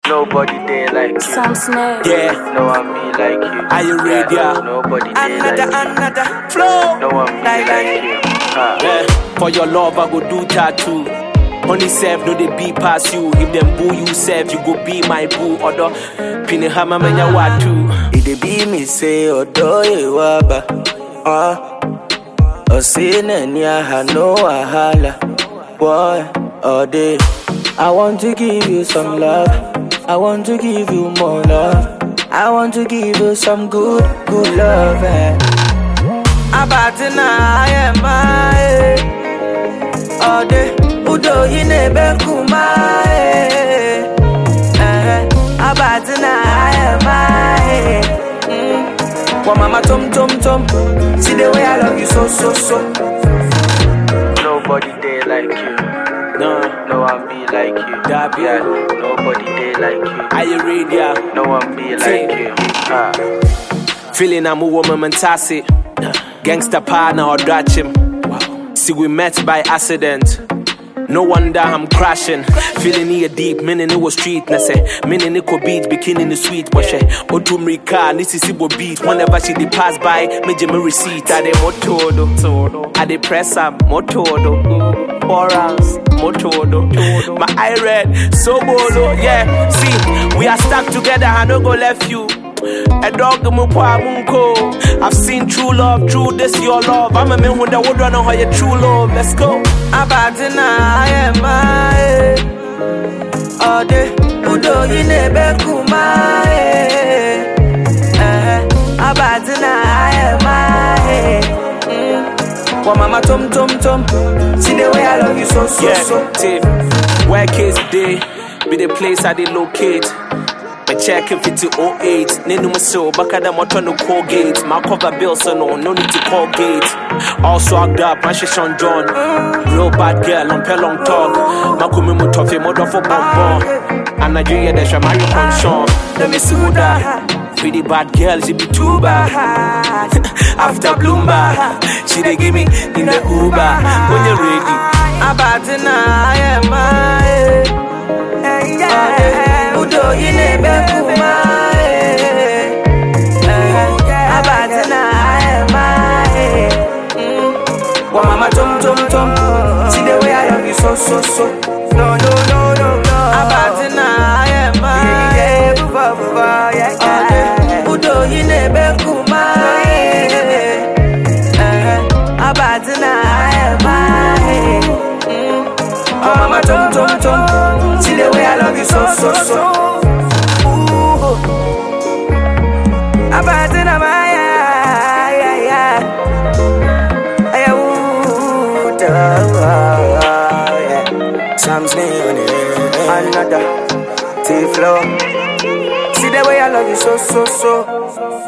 Nobody there like you. Some snare. Yeah. No one be like you. Are you ready? Nobody there like you. Another flow. No one be like you. Yeah. For your love, I go do tattoo. Only self, no they be pass you. If them boo you self, you go be my boo. Odo, pini hama menya watu. It be me say odo ye waba. Osine niya ha no wahala. Boy, all day. I want to give you some love. I want to give you more love. I want to give you some good love. Abatina I am my all day. Udo yinebe kumae. Abatina I am my. Wa mama tom. See the way I love you so. Nobody there like you. No one be like you. Yeah. Nobody there like you. Are you ready? No one be like you. Feeling I'm a woman mentasi. Gangster partner or dratch him. See we met by accident. No wonder I'm crashing. Feeling here deep, meaning it was street. Na say, meaning it could beat, bikini the sweet. But she, Otumrika, this is Ibo beat. Whenever she did pass by, me receipt. I de motodo, I de press up, motodo. 4 rounds, motodo. My eye red, so bolo, yeah. See, we are stuck together, I no go left you. A dog munko. I've seen true love, true this your love. I'm a man who that would run on how your true love. Let's go. Abatina I am my all day. Udo yinebe kumae. Abatina I am my. Wa mama tom. See the way I love you so. Tip. Where kids day be the place I did locate. But check if it's 08. Nenu so baka da moto no Colgate. My cover bill so no need to call gate. All swagged up, my shit on John. Real bad girl on long talk. My kumi mo toffee mo for bonbon. And Nigeria the shamayo conshon. Let me see who that. Pretty bad girl, she be too bad. After Bloomba, she dey give me in the Uber. When you're ready, Abatina I am my. Udo yinebe kumae. Abatina I am my. Wa mama tom. See the way I love you so. No. Abatina I am my. Udo yinebe kumae. Abatina I am my. Wa mama tom. See the way I love you so. Ooh. Abatina my Some snake on it. Another T-flow. See the way I love you so.